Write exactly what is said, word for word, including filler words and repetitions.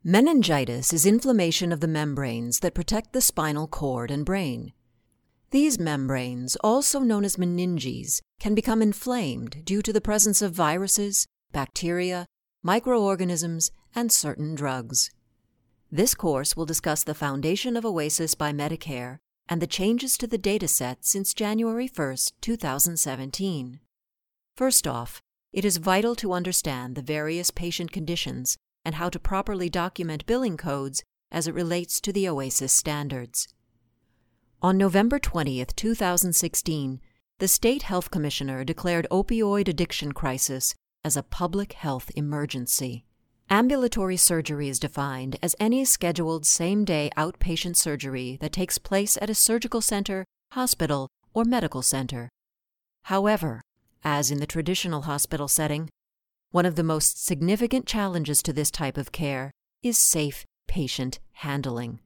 Meningitis is inflammation of the membranes that protect the spinal cord and brain. These membranes, also known as meninges, can become inflamed due to the presence of viruses, bacteria, microorganisms, and certain drugs. This course will discuss the foundation of OASIS by Medicare and the changes to the dataset since January first, two thousand seventeen. First off, it is vital to understand the various patient conditions and how to properly document billing codes as it relates to the OASIS standards. On November twentieth, two thousand sixteen, the State Health Commissioner declared opioid addiction crisis as a public health emergency. Ambulatory surgery is defined as any scheduled same-day outpatient surgery that takes place at a surgical center, hospital, or medical center. However, as in the traditional hospital setting, one of the most significant challenges to this type of care is safe patient handling.